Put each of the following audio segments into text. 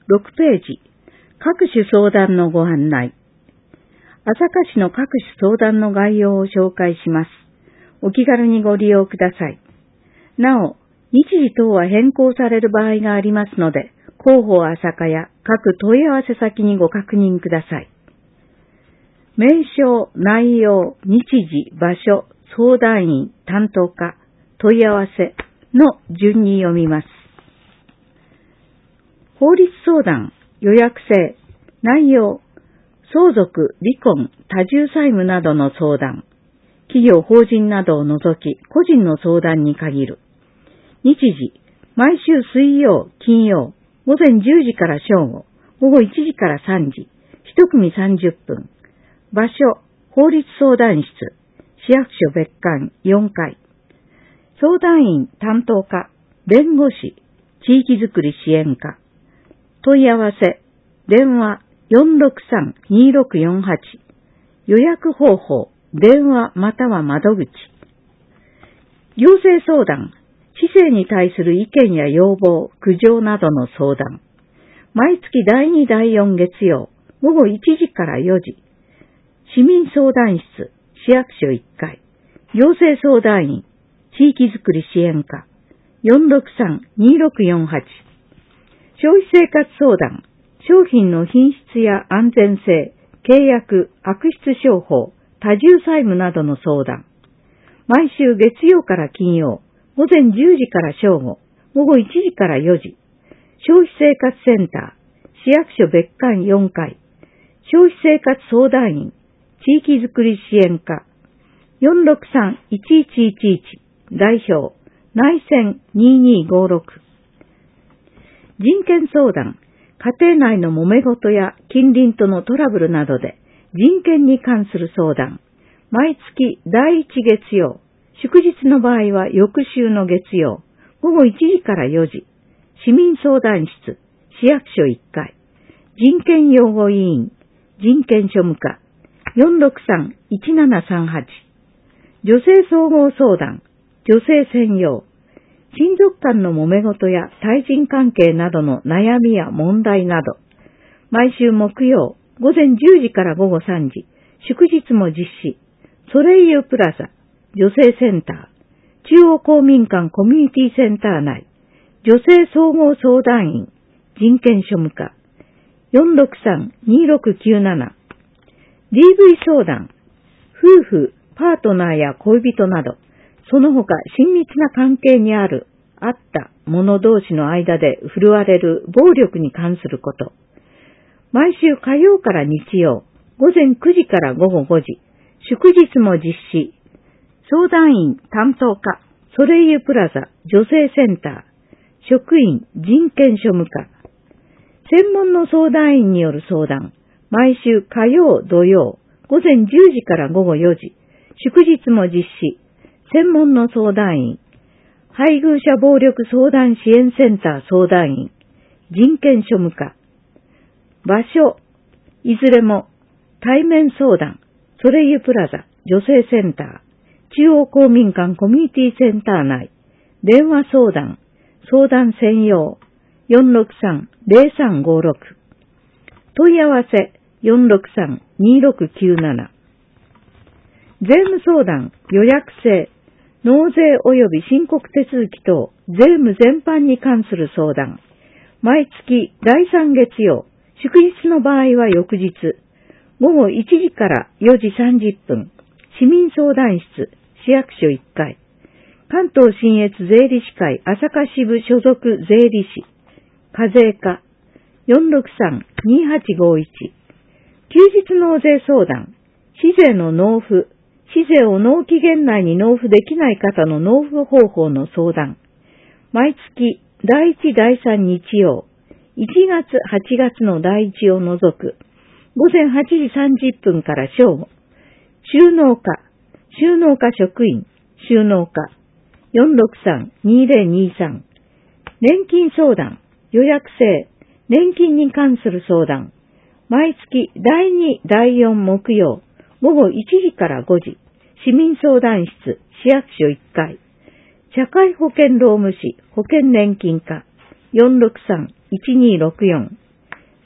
6ページ、各種相談のご案内。朝霞市の各種相談の概要を紹介します。お気軽にご利用ください。なお、日時等は変更される場合がありますので、広報朝霞や各問い合わせ先にご確認ください。名称、内容、日時、場所、相談員、担当課、問い合わせの順に読みます。法律相談、予約制、内容、相続、離婚、多重債務などの相談、企業、法人などを除き、個人の相談に限る。日時、毎週水曜、金曜、午前10時から正午、午後1時から3時、1組30分。場所、法律相談室、市役所別館4階。相談員、担当課、弁護士、地域づくり支援課。問い合わせ、電話 463-2648。予約方法、電話または窓口。行政相談、市政に対する意見や要望、苦情などの相談。毎月第2、第4月曜、午後1時から4時。市民相談室、市役所1階。行政相談員、地域づくり支援課。463-2648。消費生活相談、商品の品質や安全性、契約、悪質商法、多重債務などの相談。毎週月曜から金曜、午前10時から正午、午後1時から4時。消費生活センター、市役所別館4階。消費生活相談員、地域づくり支援課。463-1111。代表、内戦2256。人権相談、家庭内の揉め事や近隣とのトラブルなどで人権に関する相談。毎月第1月曜、祝日の場合は翌週の月曜、午後1時から4時。市民相談室、市役所1階。人権擁護委員、人権庶務課。463-1738。女性総合相談、女性専用。親族間の揉め事や対人関係などの悩みや問題など。毎週木曜、午前10時から午後3時。祝日も実施。ソレイユプラザ、女性センター。中央公民館コミュニティセンター内。女性総合相談員、人権庶務課。463-2697。DV 相談、夫婦、パートナーや恋人など、その他親密な関係にあった者同士の間で振るわれる暴力に関すること。毎週火曜から日曜、午前9時から午後5時、祝日も実施。相談員担当課、ソレイユプラザ女性センター、職員人権庶務課。専門の相談員による相談。毎週火曜、土曜、午前10時から午後4時、祝日も実施。専門の相談員。配偶者暴力相談支援センター相談員。人権庶務課。場所。いずれも対面相談。ソレイユプラザ女性センター。中央公民館コミュニティセンター内。電話相談。相談専用。463-0356。問い合わせ。463-2697。税務相談、予約制、納税及び申告手続き等、税務全般に関する相談。毎月第3月曜、祝日の場合は翌日、午後1時から4時30分、市民相談室、市役所1階、関東信越税理士会朝霞支部所属税理士、課税課、463-2851。休日納税相談、市税の納付、市税を納期限内に納付できない方の納付方法の相談。毎月第1、第3日曜、1月、8月の第1を除く、午前8時30分から正午。収納課職員、収納課、463-2023。年金相談、予約制、年金に関する相談。毎月第2、第4木曜、午後1時から5時。市民相談室、市役所1階。社会保険労務士、保険年金課、463-1264。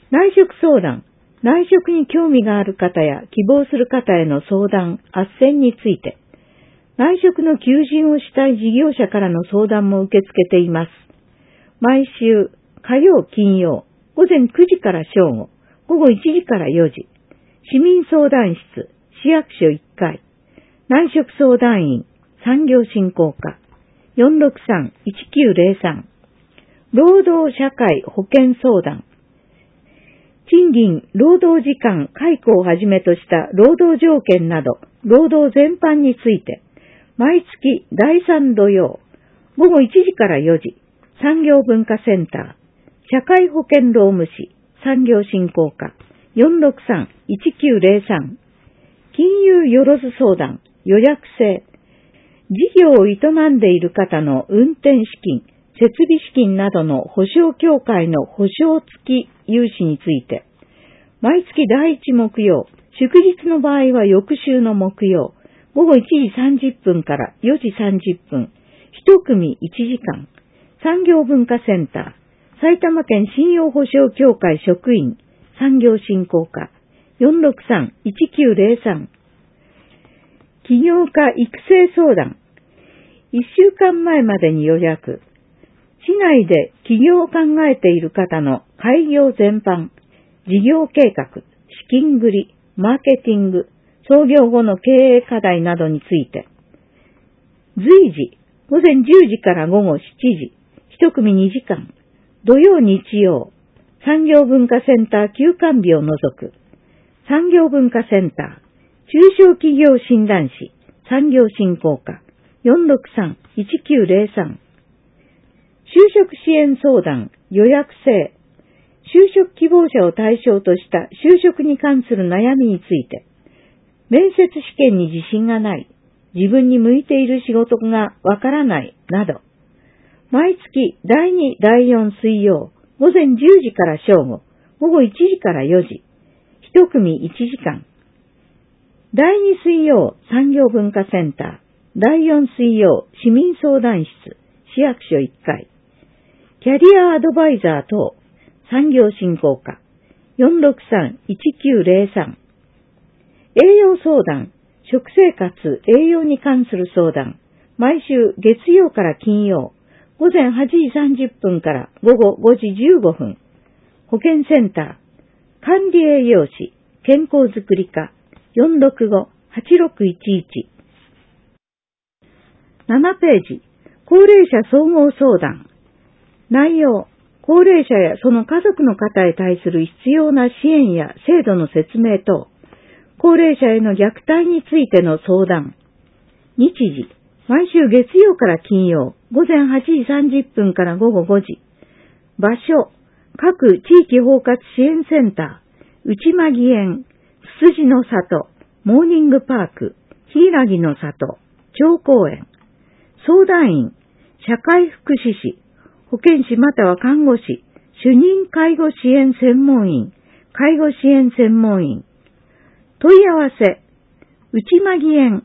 内職相談。内職に興味がある方や希望する方への相談、斡旋について。内職の求人をしたい事業者からの相談も受け付けています。毎週火曜、金曜、午前9時から正午、午後1時から4時、市民相談室、市役所1階、内職相談員、産業振興課、463-1903、労働社会保険相談、賃金、労働時間、解雇をはじめとした労働条件など、労働全般について、毎月第3土曜、午後1時から4時、産業文化センター、社会保険労務士、産業振興課、463-1903、金融よろず相談、予約制、事業を営んでいる方の運転資金、設備資金などの保証協会の保証付き融資について、毎月第1木曜、祝日の場合は翌週の木曜、午後1時30分から4時30分、1組1時間、産業文化センター、埼玉県信用保証協会職員、産業振興課、463-1903、起業家育成相談、1週間前までに予約、市内で起業を考えている方の開業全般、事業計画、資金繰り、マーケティング、創業後の経営課題などについて、随時、午前10時から午後7時、1組2時間、土曜日曜、産業文化センター休館日を除く、産業文化センター、中小企業診断士、産業振興課、463-1903、就職支援相談、予約制、就職希望者を対象とした就職に関する悩みについて、面接試験に自信がない、自分に向いている仕事がわからないなど、毎月第2、第4水曜、午前10時から正午、午後1時から4時、1組1時間。第2水曜、産業文化センター、第4水曜、市民相談室、市役所1階、キャリアアドバイザー等、産業振興課、463-1903、栄養相談、食生活、栄養に関する相談、毎週月曜から金曜、午前8時30分から午後5時15分、保健センター、管理栄養士、健康づくり課、465-8611。7ページ、高齢者総合相談。内容、高齢者やその家族の方へ対する必要な支援や制度の説明等、高齢者への虐待についての相談。日時、毎週月曜から金曜、午前8時30分から午後5時。場所、各地域包括支援センター、内間義園、つつじの里、モーニングパーク、柊の里、町公園。相談員、社会福祉士、保健師または看護師、主任介護支援専門員、介護支援専門員。問い合わせ、内間義園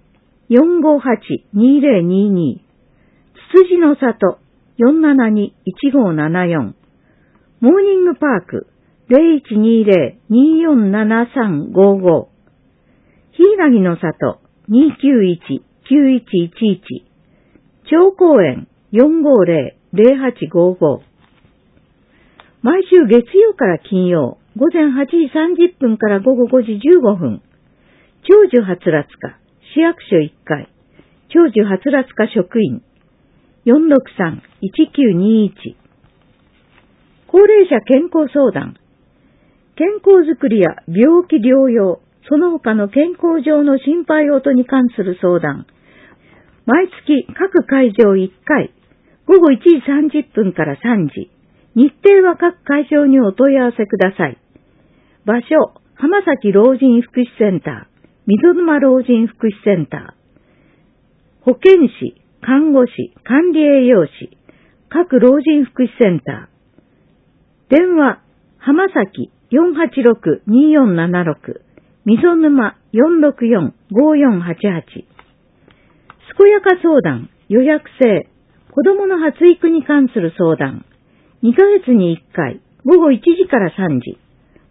458-2022、つつじの里 472-1574、モーニングパーク 0120-247355、柊の里 291-9111、町公園 450-0855。毎週月曜から金曜、午前8時30分から午後5時15分、長寿はつらつ課、市役所1階、長寿はつらつ課職員、463-1921。高齢者健康相談、健康づくりや病気療養、その他の健康上の心配事に関する相談、毎月各会場1回、午後1時30分から3時、日程は各会場にお問い合わせください。場所、浜崎老人福祉センター、溝沼老人福祉センター。保健師、看護師、管理栄養士、各老人福祉センター。電話、浜崎 486-2476、溝沼 464-5488。健やか相談、予約制、子供の発育に関する相談。2ヶ月に1回、午後1時から3時。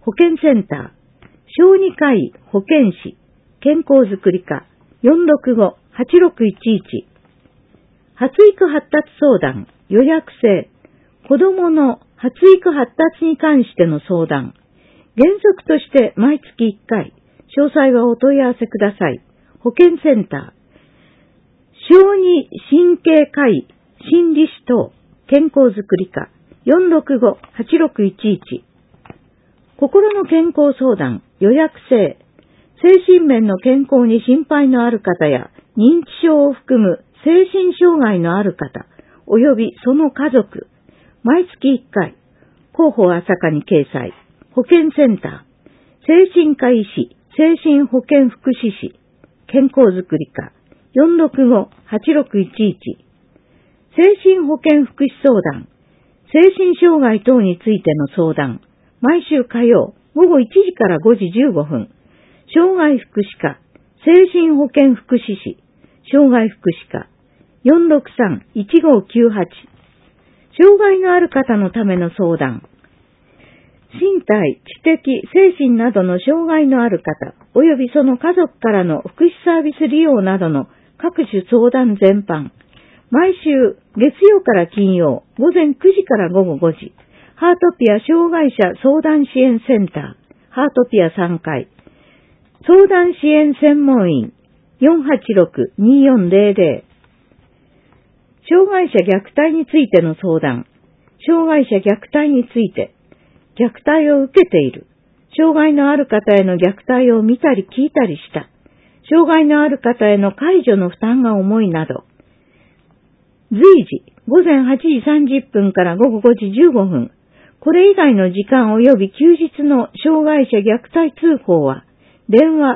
保健センター、小児科医、保健師、健康づくり課、465-8611。発育発達相談、予約制、子供の発育発達に関しての相談。原則として毎月1回、詳細はお問い合わせください。保健センター、小児神経科医、心理師等、健康づくり課、465-8611。心の健康相談、予約制、精神面の健康に心配のある方や、認知症を含む精神障害のある方、及びその家族、毎月1回、広報朝霞に掲載、保健センター、精神科医師、精神保健福祉士、健康づくり課、465-8611。精神保健福祉相談、精神障害等についての相談、毎週火曜午後1時から5時15分、障害福祉課、精神保健福祉士、障害福祉課、463-1598。障害のある方のための相談、身体、知的、精神などの障害のある方、及びその家族からの福祉サービス利用などの各種相談全般、毎週月曜から金曜午前9時から午後5時、ハートピア障害者相談支援センター、ハートピア3階、相談支援専門員、486-2400。障害者虐待についての相談、障害者虐待について、虐待を受けている、障害のある方への虐待を見たり聞いたりした、障害のある方への介助の負担が重いなど、随時午前8時30分から午後5時15分、これ以外の時間及び休日の障害者虐待通報は、電話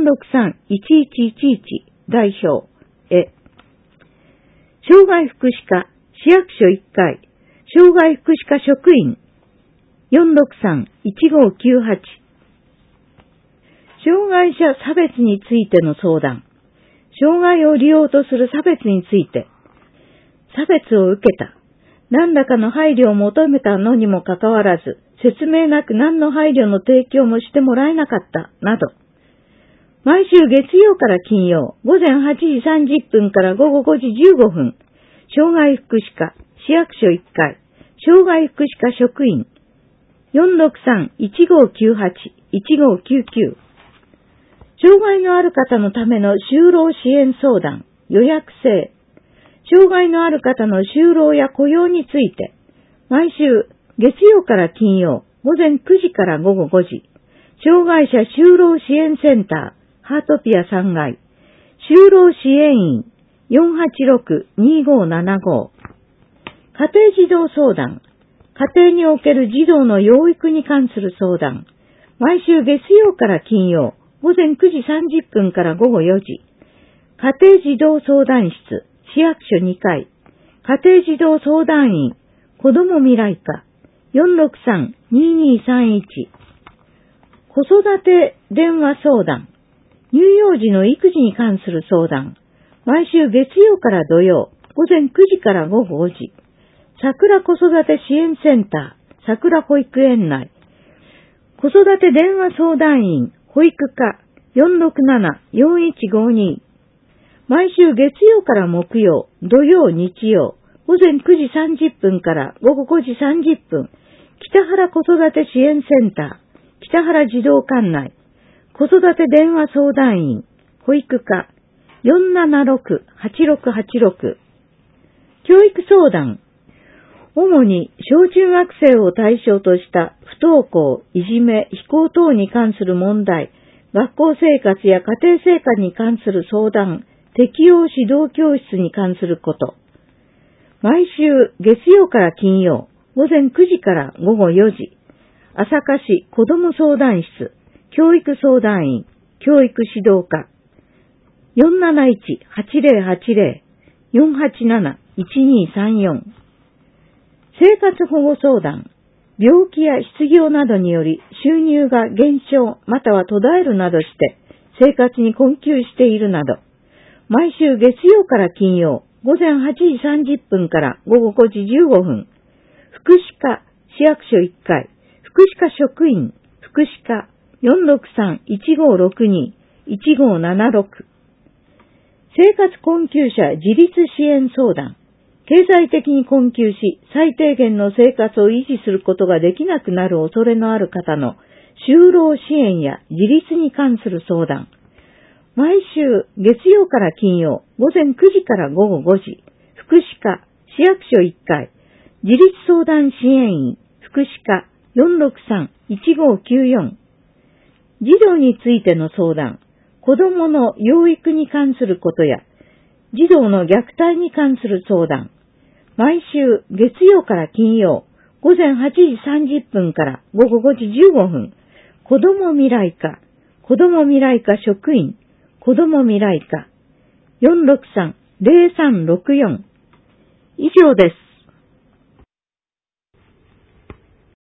463-1111 代表へ。障害福祉課、市役所1階、障害福祉課職員、463-1598。障害者差別についての相談。障害を利用とする差別について、差別を受けた。何らかの配慮を求めたのにもかかわらず、説明なく何の配慮の提供もしてもらえなかった、など。毎週月曜から金曜、午前8時30分から午後5時15分、障害福祉課、市役所1階、障害福祉課職員、463-1598-1599。障害のある方のための就労支援相談、予約制。障害のある方の就労や雇用について、毎週月曜から金曜、午前9時から午後5時、障害者就労支援センター、ハートピア3階、就労支援員、486-2575。家庭児童相談、家庭における児童の養育に関する相談、毎週月曜から金曜、午前9時30分から午後4時、家庭児童相談室、市役所2階、家庭児童相談員、子ども未来課、463-2231。子育て電話相談、乳幼児の育児に関する相談、毎週月曜から土曜、午前9時から午後5時、桜子育て支援センター、桜保育園内、子育て電話相談員、保育課、467-4152。毎週月曜から木曜、土曜、日曜、午前9時30分から午後5時30分、北原子育て支援センター、北原児童館内、子育て電話相談員、保育課、476-8686。教育相談。主に小中学生を対象とした不登校、いじめ、非行等に関する問題、学校生活や家庭生活に関する相談、適応指導教室に関すること。毎週月曜から金曜、午前9時から午後4時、朝霞市子ども相談室、教育相談員、教育指導課、471-8080-487-1234。生活保護相談、病気や失業などにより収入が減少または途絶えるなどして生活に困窮しているなど、毎週月曜から金曜、午前8時30分から午後5時15分、福祉課、市役所1階、福祉課職員、福福祉課 463-1562-1576 生活困窮者自立支援相談。経済的に困窮し、最低限の生活を維持することができなくなる恐れのある方の就労支援や自立に関する相談。毎週月曜から金曜午前9時から午後5時、福祉課市役所1階、自立相談支援員、福祉課 463-1594。児童についての相談、子供の養育に関することや、児童の虐待に関する相談。毎週月曜から金曜、午前8時30分から午後5時15分、子ども未来課職員、子ども未来課 463-0364。以上です。